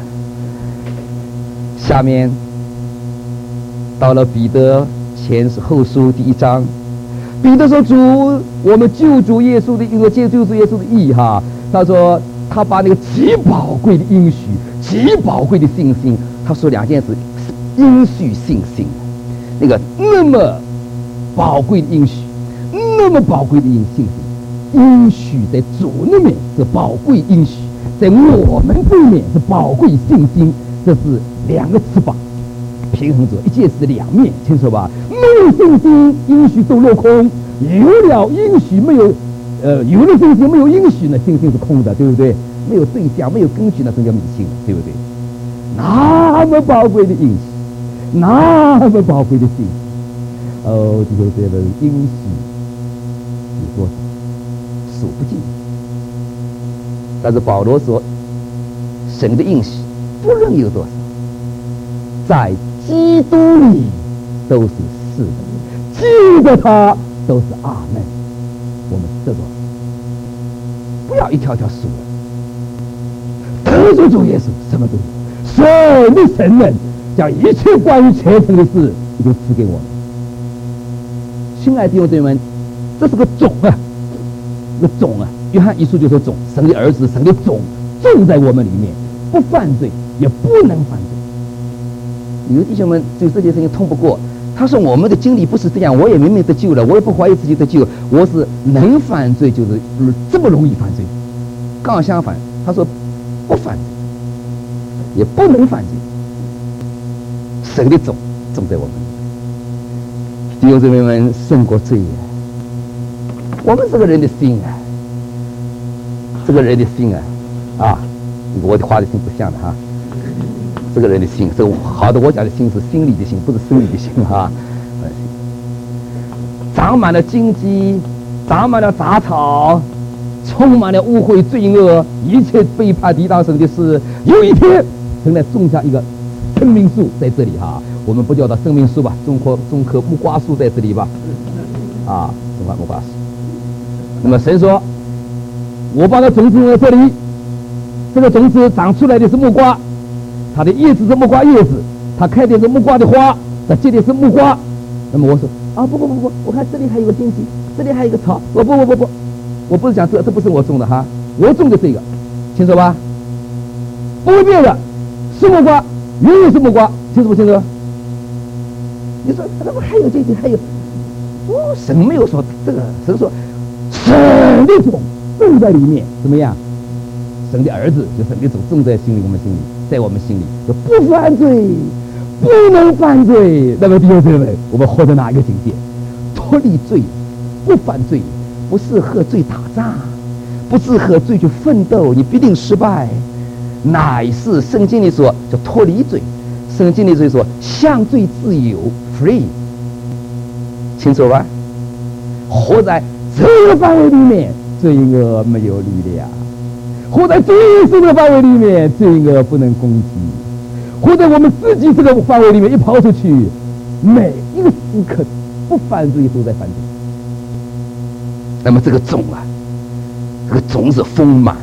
下面到了彼得前后书第一章，彼得说：“主，我们救主耶稣的一个救救主耶稣的义哈。”他说他把那个极宝贵的应许、极宝贵的信心，他说两件事：应许信心，那个那么宝贵的应许。那么宝贵的信心，应许在主那面是宝贵应许，在我们这面是宝贵信心，这是两个翅膀平衡着，一件是两面，清楚吧？没有信心，应许都落空；有了应许，没有呃有了信心，没有应许呢，信心是空的，对不对？没有对象，没有根据，那就叫迷信，对不对？那么宝贵的应许，那么宝贵的信心，哦，就是这个应许。多少数不尽，但是保罗说，神的应许不论有多少，在基督里都是是的，记得他都是阿门。我们这个不要一条条数了，得着主耶稣什么都有，神的神人将一切关于前程的事已经赐给我们。亲爱的弟兄姊妹们，这是个种啊，个种啊！约翰一书就说种，神的儿子，神的种种在我们里面，不犯罪也不能犯罪。有的弟兄们对这件事情通不过，他说我们的经历不是这样，我也明明得救了，我也不怀疑自己得救，我是能犯罪就是这么容易犯罪。刚好相反，他说不犯罪也不能犯罪，神的种种在我们里面。弟兄姊妹们，胜过罪啊！我们这个人的心啊，这个人的心啊，啊，我的话的心不像的哈。这个人的心，这个好的，我讲的心是心理的心，不是生理的心哈。长满了荆棘，长满了杂草，充满了污秽罪恶，一切背叛抵挡神的事。有一天，神来种下一个生命树在这里哈， 我们不叫它生命树吧，种棵种棵木瓜树在这里吧，啊，种棵木瓜树。那么神说，我把它种子在这里，这个种子长出来的是木瓜，它的叶子是木瓜叶子，它开的是木瓜的花，它结的是木瓜。那么我说啊，不不不不，我看这里还有个荆棘，这里还有一个草，我不不不不，我不是讲这，这不是我种的哈，我种的这个，清楚吧？不会变的，是木瓜，永远是木瓜，清楚不清楚？你说那么还有这些，还有，哦，神没有说这个，神说神的种种在里面，怎么样？神的儿子就神的种种在心里，我们心里，在我们心里，就不犯罪，不能犯罪。那么弟兄姊妹，我们活在哪一个境界？脱离罪，不犯罪，不是和罪打仗，不是和罪去奋斗，你必定失败。乃是圣经里说叫脱离罪，圣经里所以说向罪自由 free， 清楚吧？活在这个范围里面，罪恶没有力量；活在罪恶的范围里面，罪恶不能攻击；活在我们自己这个范围里面，一跑出去，每一个时刻不犯罪都在犯罪。那么这个种啊，这个种是丰满。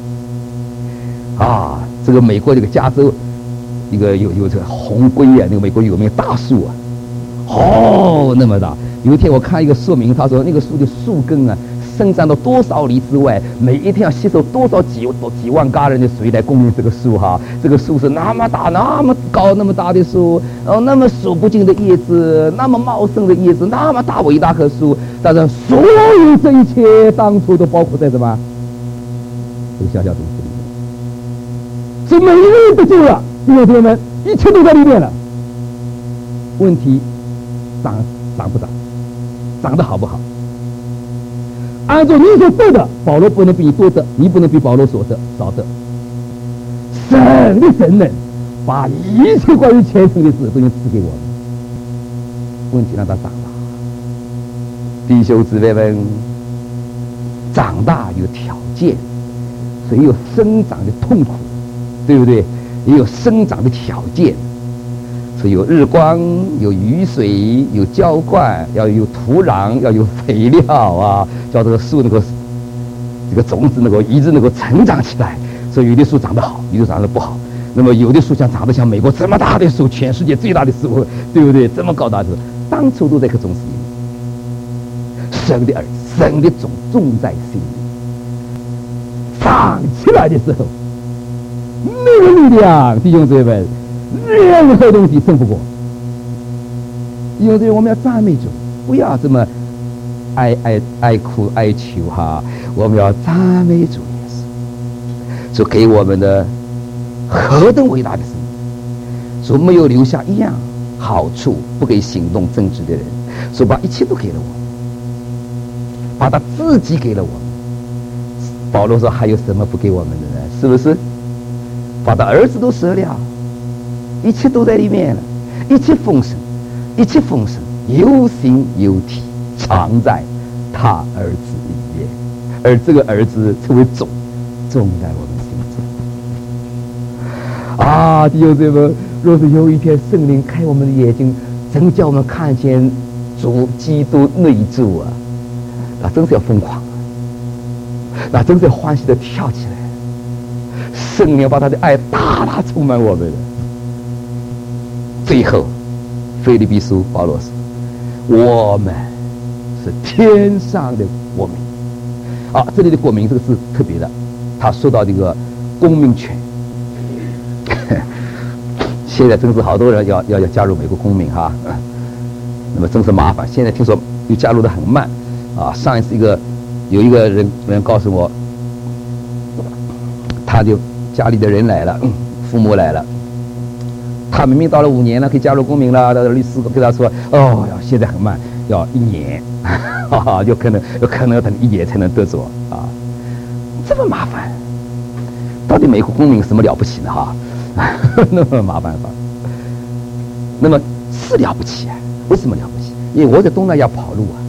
啊，这个美国这个加州，一个有有这个红龟啊，那个美国有名大树啊，哦，那么大。有一天我看一个说明，他说那个树的树根啊，生长到多少里之外，每一天要吸收多少几几万嘎人的水来供应这个树哈。这个树是那么大、那么高、那么大的树，哦，那么数不尽的叶子，那么茂盛的叶子，那么大伟大棵树。但是所有这一切当初都包括在什么？这个小小种子里。是每一个人得救了，弟兄姊妹们，一切都在里面了。问题长长不长，长得好不好？按照你所得的，保罗不能比你多得，你不能比保罗所得少得。神的神能把一切关于前程的事都能赐给我们。问题让他长大，弟兄姊妹们，长大有条件，所以有生长的痛苦。对不对？也有生长的条件，所以有日光，有雨水，有浇灌，要有土壤，要有肥料啊，叫这个树能够，这个种子能够一直能够成长起来。所以有的树长得好，有的长得不好。那么有的树像长得像美国这么大的树，全世界最大的树，对不对？这么高大的树，当初都在棵种子里面。神的儿子，神的种种在心里，长起来的时候。那个力量，弟兄姊妹们，任何东西胜不过。弟兄姊妹，我们要赞美主，不要这么哀哀哀哭哀求哈。我们要赞美主耶稣，主给我们的何等伟大的生命，主没有留下一样好处不给行动正直的人，主把一切都给了我们，把他自己给了我们。保罗说还有什么不给我们的呢？是不是？把他儿子都舍了，一切都在里面了，一切丰盛，一切丰盛，有形有体，藏在他儿子里面，而这个儿子成为种，种在我们心中。啊，弟兄姊妹，若是有一天圣灵开我们的眼睛，真叫我们看见主基督内住啊，那真是要疯狂，那真是要欢喜的跳起来。圣灵把他的爱大大充满我们了。最后，腓立比书保罗说：“我们是天上的国民。”啊，这里的国民这个是特别的，他说到这个公民权。现在真是好多人要要要加入美国公民哈，那么真是麻烦。现在听说又加入的很慢啊。上一次一个有一个人人告诉我，他就。家里的人来了，父母来了，他明明到了五年了，可以加入公民了。律师跟他说：“哦，现在很慢，要一年，哈哈，有可能有可能要等一年才能得着啊，这么麻烦。到底美国公民什么了不起呢？哈，那么麻烦法，那么是了不起啊？为什么了不起？因为我在东南亚跑路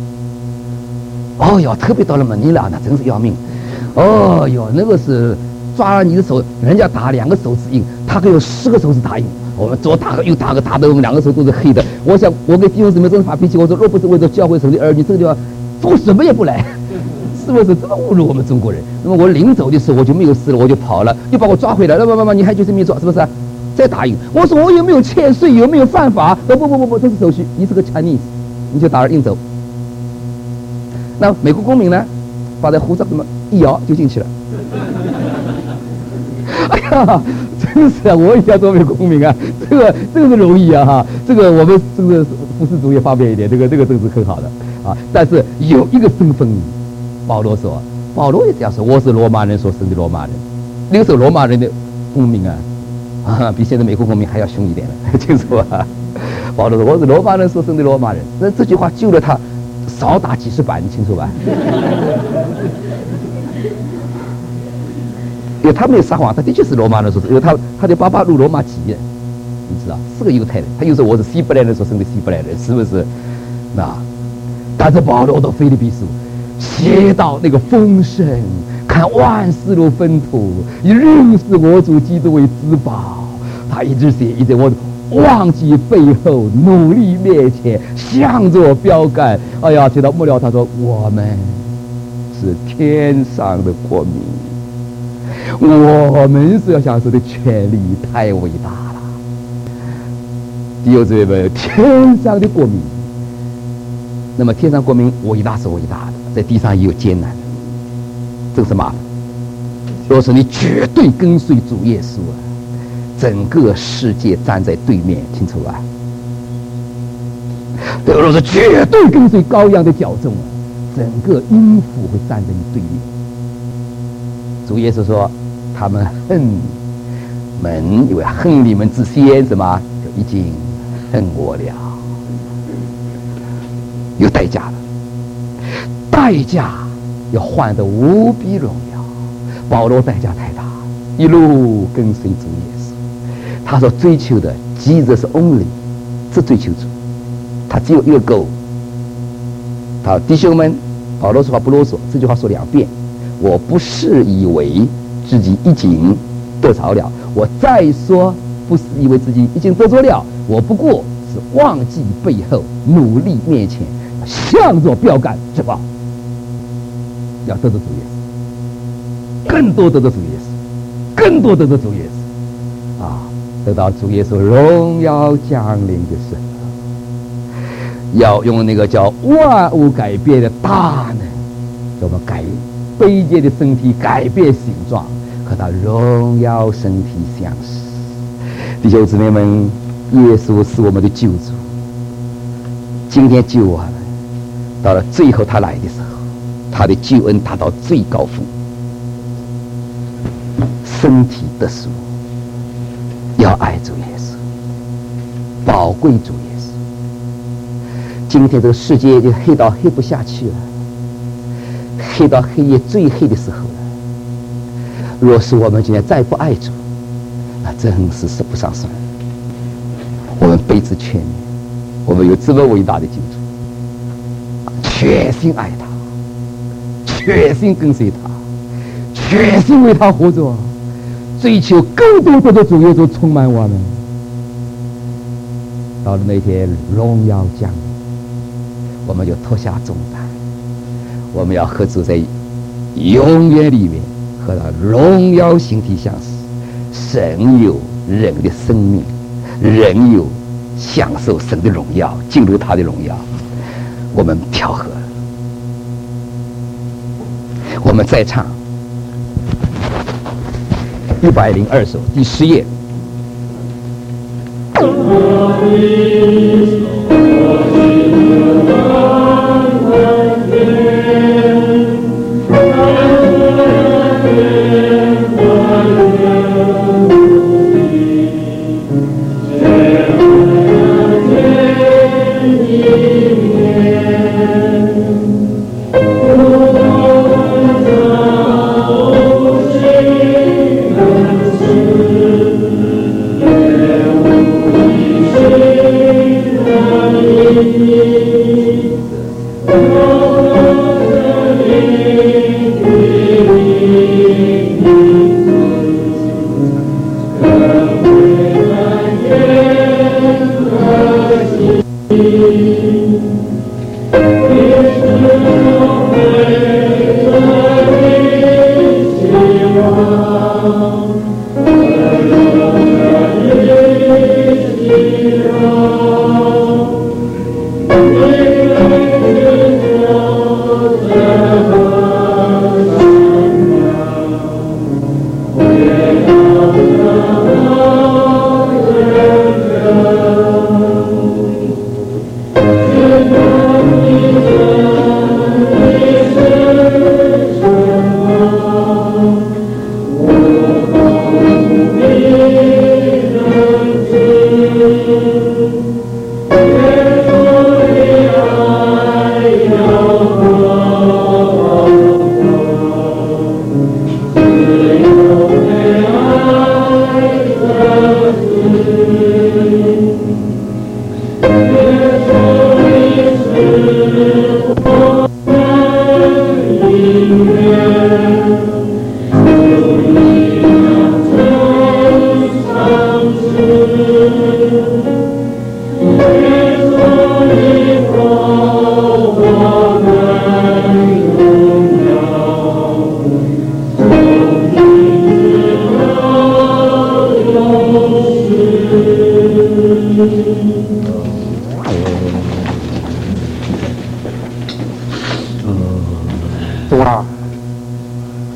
啊。哦哟，特别到了马尼拉，那真是要命。哦哟，那个是。 抓了你的手，人家打两个手指印，他可以有十个手指打印。我们左打个右打个，打的我们两个手都是黑的。我想我给弟兄姊妹真是发脾气，我说若不是为了教会神的儿女，这个地方做什么也不来，是不是这么侮辱我们中国人？那么我临走的时候我就没有事了，我就跑了，又把我抓回来了。不不不，你还就是没做，是不是、啊？再打印。我说我有没有欠税，有没有犯法？不不不不不，这是手续，你是个 Chinese， 你就打了印走。那美国公民呢，把这护照这么一摇就进去了。哎呀，真是啊！我也要做美国公民啊，这个这个是容易啊哈。这个我们这个服饰主义方便一点，这个这个真是很好的啊。但是有一个身份，保罗说，保罗也这样说，我是罗马人所生的罗马人。那个时候罗马人的公民啊，啊，比现在美国公民还要凶一点了，清楚吧？保罗说我是罗马人所生的罗马人，那这句话救了他少打几十板，你清楚吧？因为他没有撒谎，他的确是罗马人所生，因为他他的爸爸入罗马籍，你知道是个犹太人。他又说我是希伯来人所生的希伯来人，是不是？那但是保罗到腓立比书写到那个丰盛，看万事如粪土，以认识我主基督为至宝。他一直写，一直我忘记背后，努力面前，向着标杆。哎呀，写到末了，他说我们是天上的国民。我们所要享受的权利太伟大了，弟兄姊妹们，天上的国民。那么天上国民伟大是伟大的，在地上也有艰难，这个是麻烦。若是你绝对跟随主耶稣啊，整个世界站在对面，清楚吧？对，若是绝对跟随羔羊的脚踪啊，整个阴府会站在你对面。主耶稣说，他们恨们，因为恨你们之先，什么就已经恨我了，有代价了，代价要换得无比荣耀。保罗代价太大，一路跟随主耶稣。他所追求的Jesus only， 只追求主，他只有一个 goal。好，弟兄们，保罗说话不啰嗦，这句话说两遍。我不是以为自己已经得着了，我再说不是以为自己已经得着了，我不过是忘记背后，努力面前，向着标杆直跑，要得着主耶稣，更多得着主耶稣，更多得着主耶稣啊！得到主耶稣荣耀降临的时候，要用那个叫万物改变的大能，怎么改卑贱的身体改变形状，和他荣耀身体相似。弟兄姊妹们，耶稣是我们的救主，今天救我们，到了最后他来的时候，他的救恩达到最高峰，身体得赎，要爱主耶稣，宝贵主耶稣。今天这个世界就黑到黑不下去了，黑到黑夜最黑的时候了。若是我们今天再不爱主，那真是说不上算。我们悲之劝勉，我们有这么伟大的救主，全心爱他，全心跟随他，全心为他活着，追求更多的主耶稣充满我们。到了那天荣耀降临，我们就脱下重担，我们要和主在永远里面，和他荣耀形体相似。神有人的生命，人有享受神的荣耀，进入他的荣耀，我们调和了。我们再唱一百零二首第十页。 Thank you.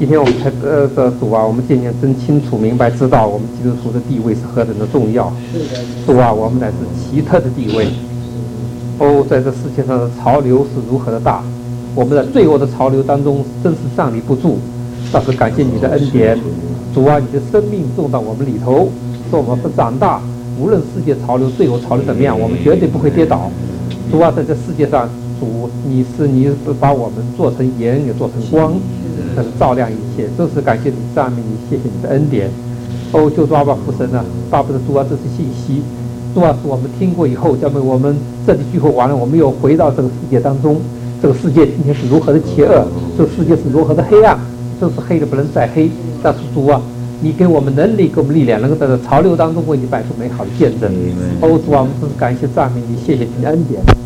今天我们才呃的主啊，我们渐渐真清楚明白，知道我们基督徒的地位是何等的重要。主啊，我们乃是奇特的地位。哦，在这世界上的潮流是如何的大，我们在罪恶的潮流当中真是站立不住。但是感谢你的恩典，主啊，你的生命种到我们里头，使我们不长大。无论世界潮流、罪恶潮流怎么样，我们绝对不会跌倒。主啊，在这世界上，主你是你是把我们做成盐，也做成光，那是照亮一切。真是感谢你，赞美你，谢谢你的恩典。哦，救主阿爸父神啊，巴不得主啊，这是信息。主啊，是我们听过以后，咱们我们这里聚会完了，我们又回到这个世界当中。这个世界今天是如何的邪恶，这个世界是如何的黑暗，真是黑的不能再黑。但是主啊，你给我们能力，给我们力量，能够在这潮流当中为你摆出美好的见证。哦，主啊，我们真是感谢赞美你，谢谢你的恩典。